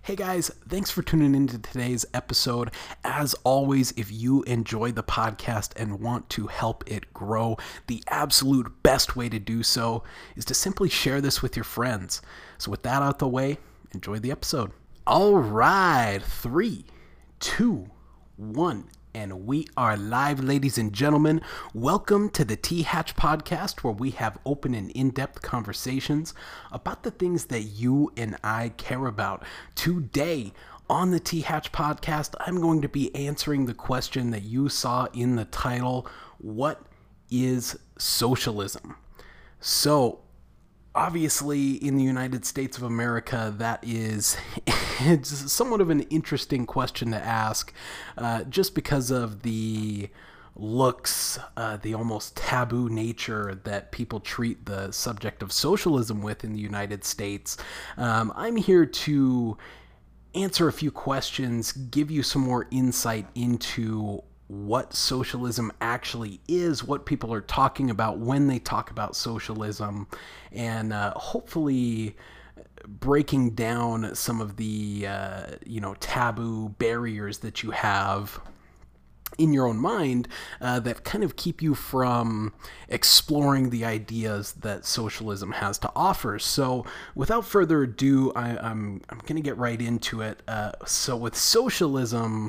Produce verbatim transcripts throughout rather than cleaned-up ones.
Hey guys, thanks for tuning into today's episode. As always, if you enjoy the podcast and want to help it grow, the absolute best way to do so is to simply share this with your friends. So with that out the way, enjoy the episode. All right, three, two, one. And we are live, ladies and gentlemen. Welcome to the T-Hatch podcast, where we have open and in-depth conversations about the things that you and I care about. Today on the T-Hatch podcast, I'm going to be answering the question that you saw in the title: what is socialism? So, obviously, in the United States of America, that is it's somewhat of an interesting question to ask, uh, just because of the looks, uh, the almost taboo nature that people treat the subject of socialism with in the United States. Um, I'm here to answer a few questions, give you some more insight into what socialism actually is, what people are talking about when they talk about socialism, and uh, hopefully breaking down some of the uh, you know taboo barriers that you have in your own mind uh, that kind of keep you from exploring the ideas that socialism has to offer. So without further ado, I, I'm I'm gonna get right into it. Uh, so with socialism,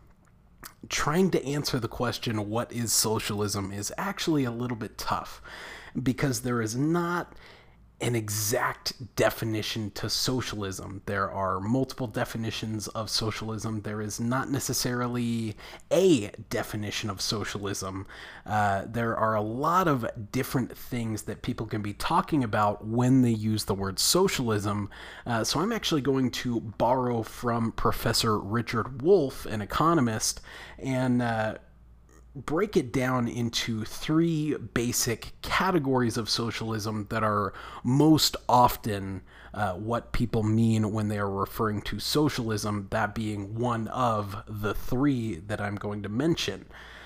trying to answer the question, what is socialism, is actually a little bit tough, because there is not an exact definition to socialism. There are multiple definitions of socialism. There is not necessarily a definition of socialism. Uh, there are a lot of different things that people can be talking about when they use the word socialism. Uh, so I'm actually going to borrow from Professor Richard Wolff, an economist, and uh, break it down into three basic categories of socialism that are most often uh, what people mean when they are referring to socialism, that being one of the three that I'm going to mention.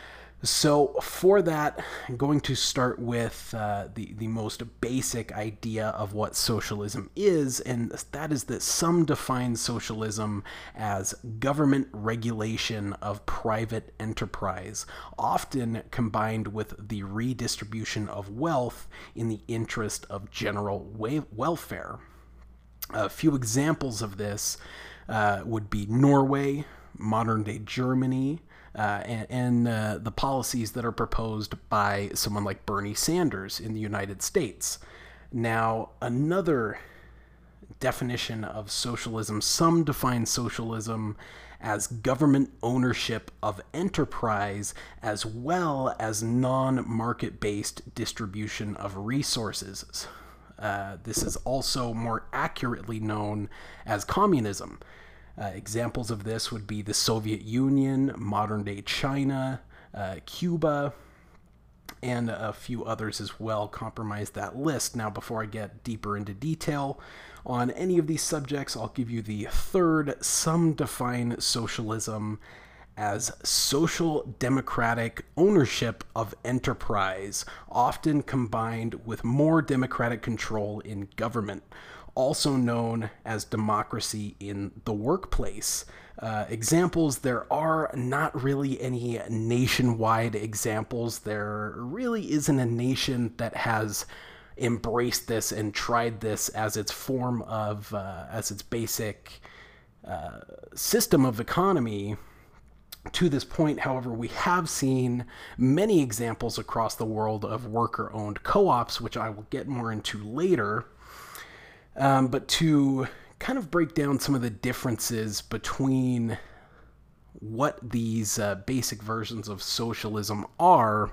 So for that, I'm going to start with uh, the, the most basic idea of what socialism is, and that is that some define socialism as government regulation of private enterprise, often combined with the redistribution of wealth in the interest of general wa- welfare. A few examples of this uh, would be Norway, modern-day Germany, Uh, and, and uh, the policies that are proposed by someone like Bernie Sanders in the United States. Now, another definition of socialism: some define socialism as government ownership of enterprise, as well as non-market-based distribution of resources. Uh, this is also more accurately known as communism. Uh, examples of this would be the Soviet Union, modern-day China, uh, Cuba, and a few others as well comprise that list. Now, before I get deeper into detail on any of these subjects, I'll give you the third. Some define socialism as social democratic ownership of enterprise, often combined with more democratic control in government, also known as democracy in the workplace. Uh, examples: there are not really any nationwide examples. There really isn't a nation that has embraced this and tried this as its form of, uh, as its basic uh, system of economy to this point. However, we have seen many examples across the world of worker-owned co-ops, which I will get more into later. Um, but to kind of break down some of the differences between what these uh, basic versions of socialism are,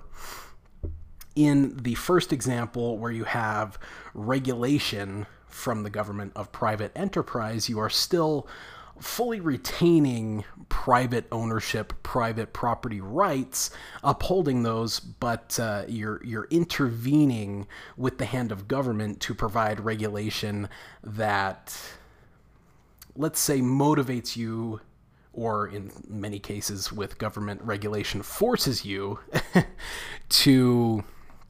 in the first example, where you have regulation from the government of private enterprise, you are still fully retaining private ownership, private property rights, upholding those, but uh, you're you're intervening with the hand of government to provide regulation that, let's say, motivates you, or in many cases with government regulation, forces you to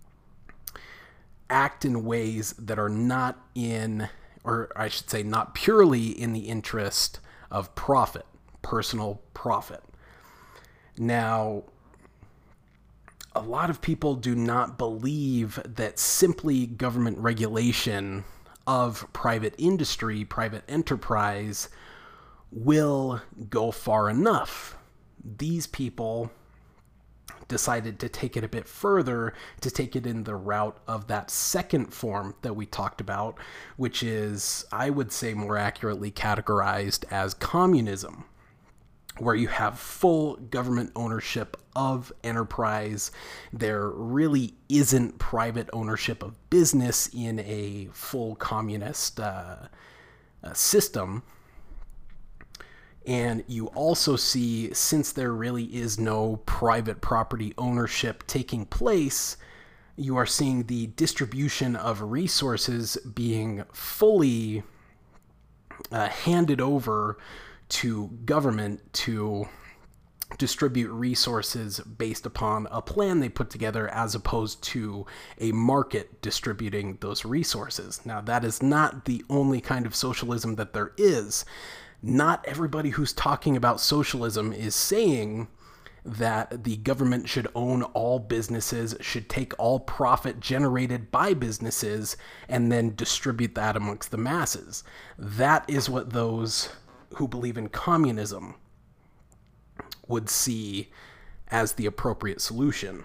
act in ways that are not in, or I should say, not purely in the interest of profit, personal profit. Now, a lot of people do not believe that simply government regulation of private industry, private enterprise, will go far enough. These people decided to take it a bit further, to take it in the route of that second form that we talked about, which is, I would say, more accurately categorized as communism, where you have full government ownership of enterprise. There really isn't private ownership of business in a full communist uh, uh, system. And you also see, since there really is no private property ownership taking place, you are seeing the distribution of resources being fully uh, handed over to government to distribute resources based upon a plan they put together, as opposed to a market distributing those resources. Now, that is not the only kind of socialism that there is. Not everybody who's talking about socialism is saying that the government should own all businesses, should take all profit generated by businesses, and then distribute that amongst the masses. That is what those who believe in communism would see as the appropriate solution.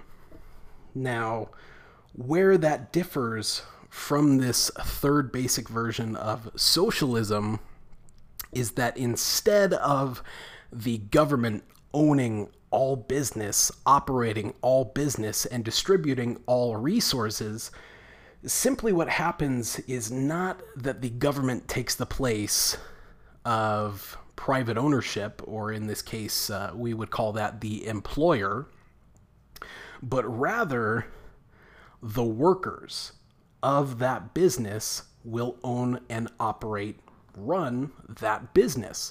Now, where that differs from this third basic version of socialism is that instead of the government owning all business, operating all business, and distributing all resources, simply what happens is not that the government takes the place of private ownership, or in this case, uh, we would call that the employer, but rather the workers of that business will own and operate, run that business.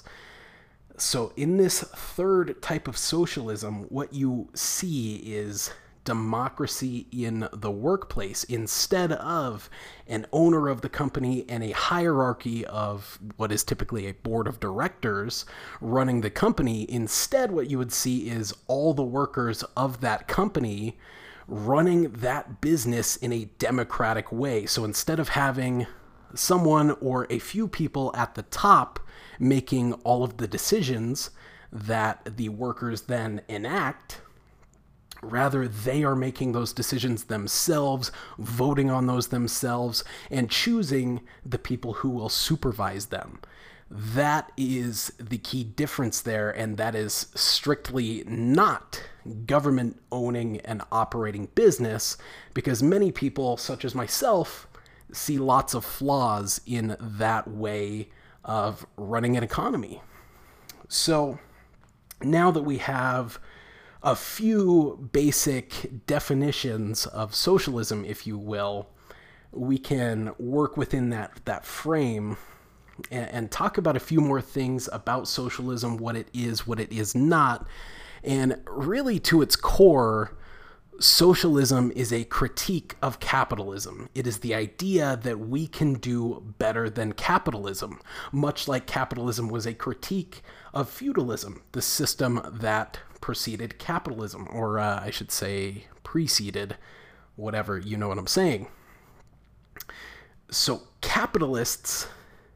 So in this third type of socialism, what you see is democracy in the workplace. Instead of an owner of the company and a hierarchy of what is typically a board of directors running the company, instead what you would see is all the workers of that company running that business in a democratic way. So instead of having someone or a few people at the top making all of the decisions that the workers then enact, rather, they are making those decisions themselves, voting on those themselves, and choosing the people who will supervise them. That is the key difference there, and that is strictly not government owning and operating business, because many people, such as myself, see lots of flaws in that way of running an economy. So now that we have a few basic definitions of socialism, if you will, we can work within that, that frame and, and talk about a few more things about socialism, what it is, what it is not. And really, to its core, socialism is a critique of capitalism. It is the idea that we can do better than capitalism, much like capitalism was a critique of feudalism, the system that preceded capitalism, or uh, I should say preceded, whatever, you know what I'm saying. So capitalists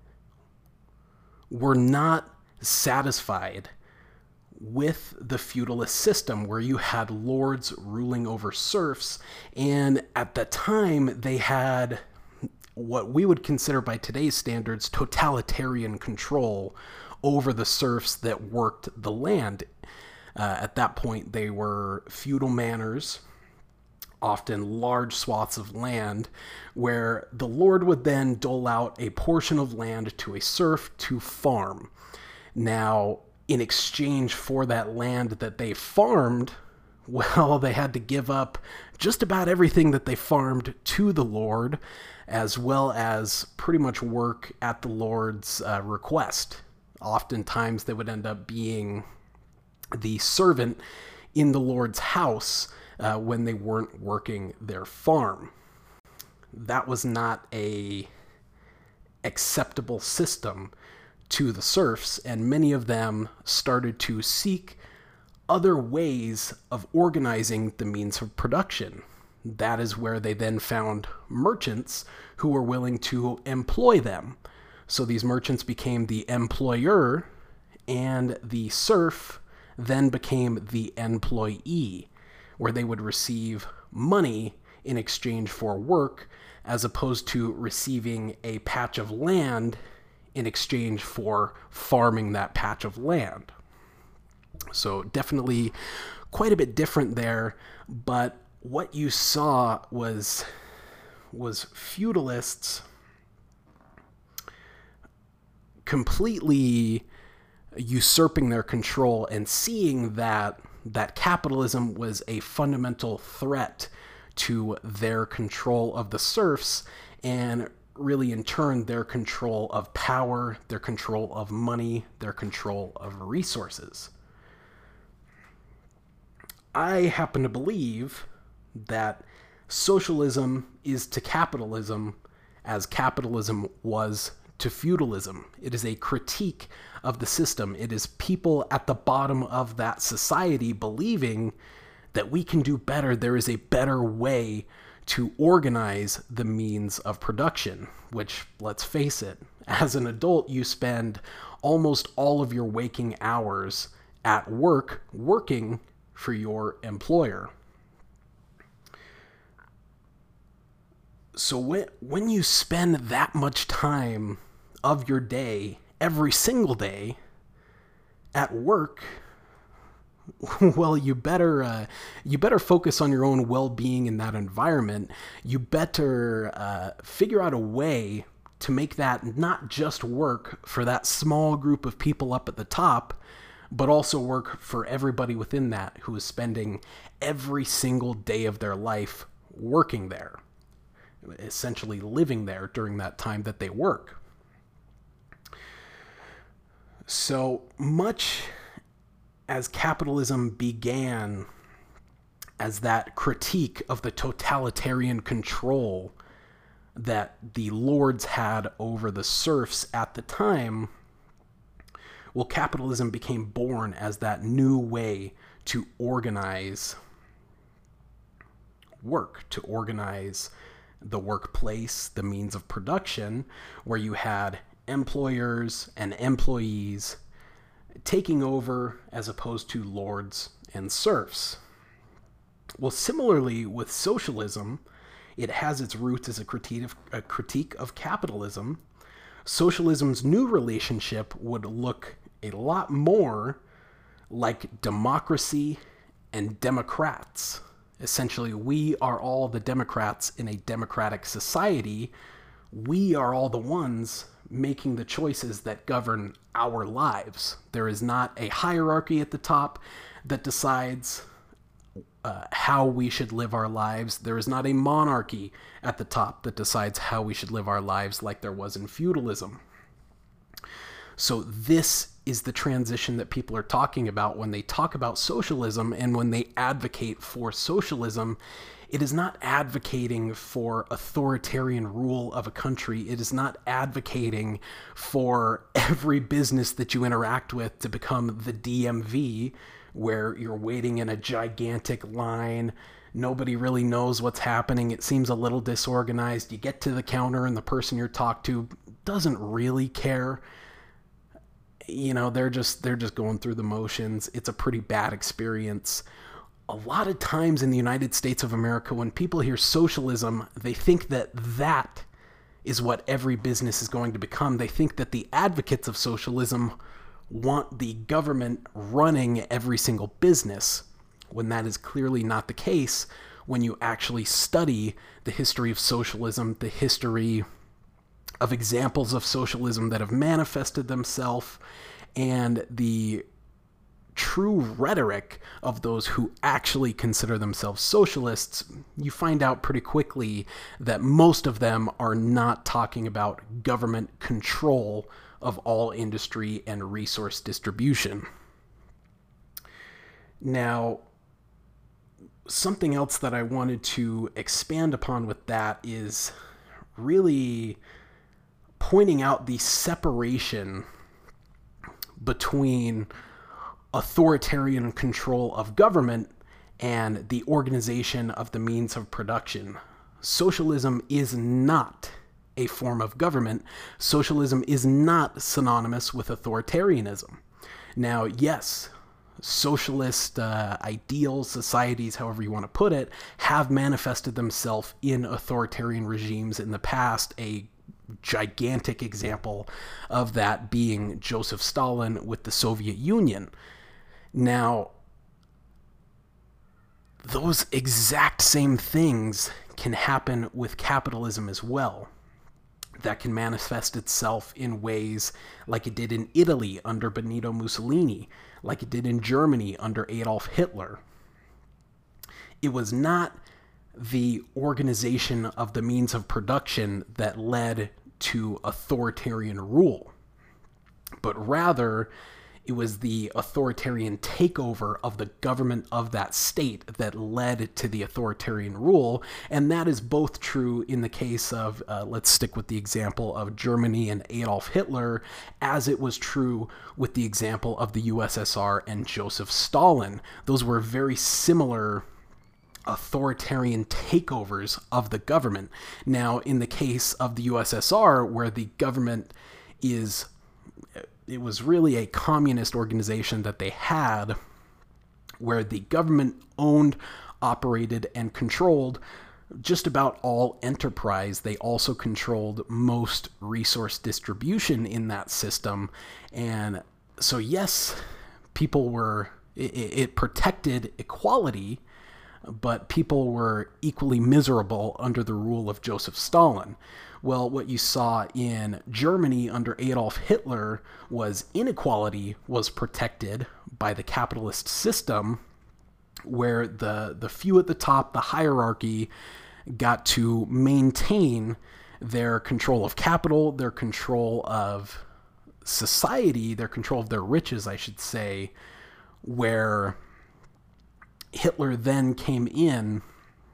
were not satisfied with the feudalist system where you had lords ruling over serfs, and at the time they had what we would consider by today's standards totalitarian control over the serfs that worked the land. Uh, at that point, they were feudal manors, often large swaths of land, where the lord would then dole out a portion of land to a serf to farm. Now, in exchange for that land that they farmed, well, they had to give up just about everything that they farmed to the lord, as well as pretty much work at the lord's uh, request. Oftentimes, they would end up being the servant in the lord's house uh, when they weren't working their farm. That was not a acceptable system to the serfs, and many of them started to seek other ways of organizing the means of production. That is where they then found merchants who were willing to employ them. So these merchants became the employer, and the serf then became the employee, where they would receive money in exchange for work, as opposed to receiving a patch of land in exchange for farming that patch of land. So definitely quite a bit different there, but what you saw was was feudalists completely usurping their control and seeing that that capitalism was a fundamental threat to their control of the serfs, and really in turn their control of power, their control of money, their control of resources. I happen to believe that socialism is to capitalism as capitalism was to feudalism. It is a critique of the system. It is people at the bottom of that society believing that we can do better. There is a better way to organize the means of production, which, let's face it, as an adult, you spend almost all of your waking hours at work working for your employer. So when, when you spend that much time of your day, every single day, at work, well, you better uh, you better focus on your own well-being in that environment. You better uh, figure out a way to make that not just work for that small group of people up at the top, but also work for everybody within that who is spending every single day of their life working there, essentially living there during that time that they work. So much as capitalism began as that critique of the totalitarian control that the lords had over the serfs at the time, well, capitalism became born as that new way to organize work, to organize the workplace, the means of production, where you had employers and employees taking over as opposed to lords and serfs. Well, similarly with socialism, it has its roots as a critique of, a critique of capitalism. Socialism's new relationship would look a lot more like democracy and democrats. Essentially, we are all the Democrats in a democratic society. We are all the ones making the choices that govern our lives. There is not a hierarchy at the top that decides uh, how we should live our lives. There is not a monarchy at the top that decides how we should live our lives like there was in feudalism. So this is the transition that people are talking about when they talk about socialism, and when they advocate for socialism. It is not advocating for authoritarian rule of a country. It is not advocating for every business that you interact with to become the D M V, where you're waiting in a gigantic line. Nobody really knows what's happening. It seems a little disorganized. You get to the counter and the person you're talking to doesn't really care. You know, they're just they're just going through the motions. It's a pretty bad experience. A lot of times in the United States of America, when people hear socialism, they think that that is what every business is going to become. They think that the advocates of socialism want the government running every single business, when that is clearly not the case when you actually study the history of socialism, the history of examples of socialism that have manifested themselves, and the true rhetoric of those who actually consider themselves socialists. You find out pretty quickly that most of them are not talking about government control of all industry and resource distribution. Now, something else that I wanted to expand upon with that is really pointing out the separation between authoritarian control of government and the organization of the means of production. Socialism is not a form of government. Socialism is not synonymous with authoritarianism. Now, yes, socialist uh, ideals, societies, however you want to put it, have manifested themselves in authoritarian regimes in the past. A gigantic example of that being Joseph Stalin with the Soviet Union. Now, those exact same things can happen with capitalism as well. That can manifest itself in ways like it did in Italy under Benito Mussolini, like it did in Germany under Adolf Hitler. It was not the organization of the means of production that led to authoritarian rule, but rather it was the authoritarian takeover of the government of that state that led to the authoritarian rule. And that is both true in the case of, uh, let's stick with the example of Germany and Adolf Hitler, as it was true with the example of the U S S R and Joseph Stalin. Those were very similar authoritarian takeovers of the government. Now, in the case of the U S S R, where the government is it was really a communist organization that they had, where the government owned, operated, and controlled just about all enterprise. They also controlled most resource distribution in that system. And so, yes, people were, it, it protected equality, but people were equally miserable under the rule of Joseph Stalin. Well, what you saw in Germany under Adolf Hitler was inequality was protected by the capitalist system, where the, the few at the top, the hierarchy, got to maintain their control of capital, their control of society, their control of their riches, I should say, where Hitler then came in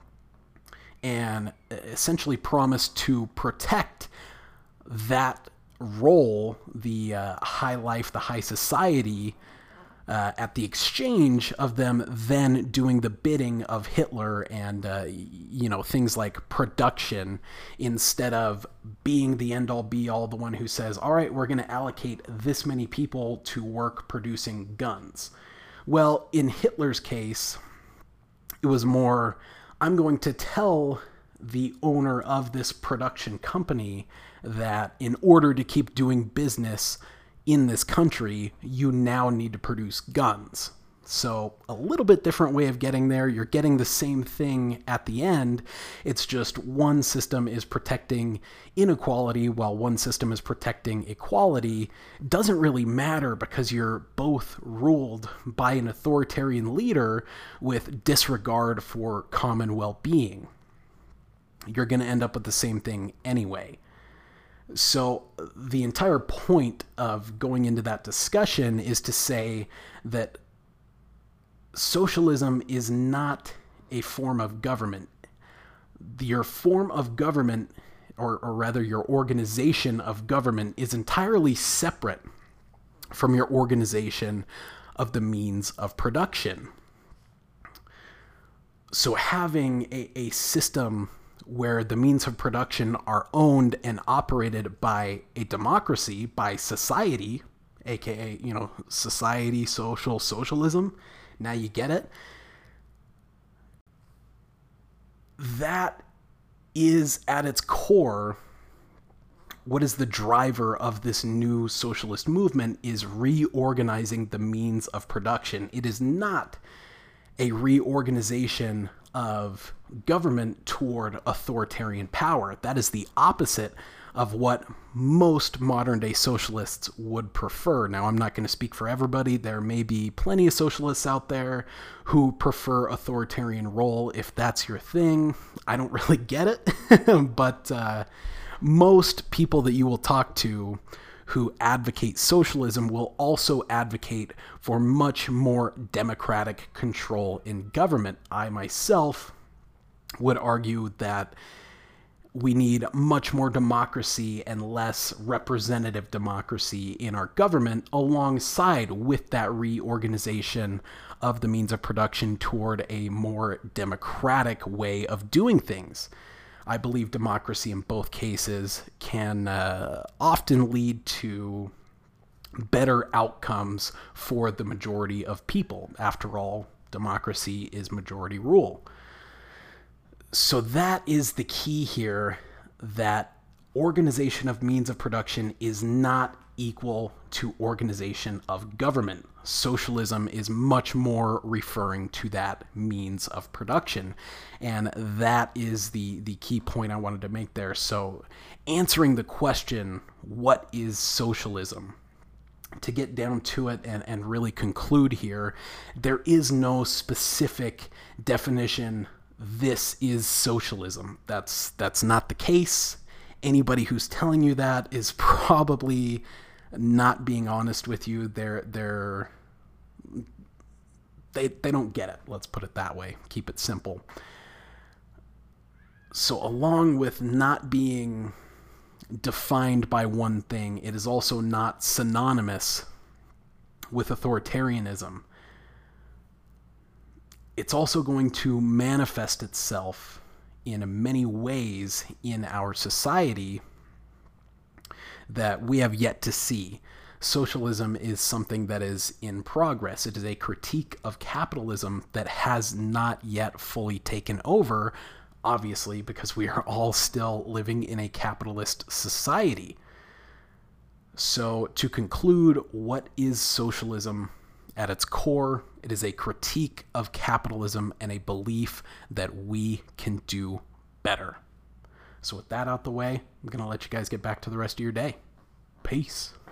and essentially promised to protect that role, the uh, high life, the high society, uh, at the exchange of them then doing the bidding of Hitler and, uh, you know, things like production, instead of being the end-all be-all, the one who says, all right, we're going to allocate this many people to work producing guns. Well, in Hitler's case, it was more, I'm going to tell the owner of this production company that in order to keep doing business in this country, you now need to produce guns. So a little bit different way of getting there. You're getting the same thing at the end. It's just one system is protecting inequality while one system is protecting equality. Doesn't really matter because you're both ruled by an authoritarian leader with disregard for common well-being. You're going to end up with the same thing anyway. So the entire point of going into that discussion is to say that socialism is not a form of government. Your form of government, or, or rather your organization of government, is entirely separate from your organization of the means of production. So having a, a system where the means of production are owned and operated by a democracy, by society, aka, you know, society, social, socialism, now you get it. That is at its core what is the driver of this new socialist movement, is reorganizing the means of production. It is not a reorganization of government toward authoritarian power. That is the opposite of what most modern day socialists would prefer. Now, I'm not going to speak for everybody. There may be plenty of socialists out there who prefer authoritarian role. If that's your thing, I don't really get it. But uh, most people that you will talk to who advocate socialism will also advocate for much more democratic control in government. I myself would argue that we need much more democracy and less representative democracy in our government, alongside with that reorganization of the means of production toward a more democratic way of doing things. I believe democracy in both cases can uh, often lead to better outcomes for the majority of people. After all, democracy is majority rule. So that is the key here, that organization of means of production is not equal to organization of government. Socialism is much more referring to that means of production. And that is the, the key point I wanted to make there. So answering the question, what is socialism? To get down to it and, and really conclude here, there is no specific definition. This is socialism. That's that's not the case. Anybody who's telling you that is probably not being honest with you. They're they're they they don't get it. Let's put it that way. Keep it simple. So along with not being defined by one thing, it is also not synonymous with authoritarianism. It's also going to manifest itself in many ways in our society that we have yet to see. Socialism is something that is in progress. It is a critique of capitalism that has not yet fully taken over, obviously, because we are all still living in a capitalist society. So to conclude, what is socialism? At its core, it is a critique of capitalism and a belief that we can do better. So with that out the way, I'm going to let you guys get back to the rest of your day. Peace.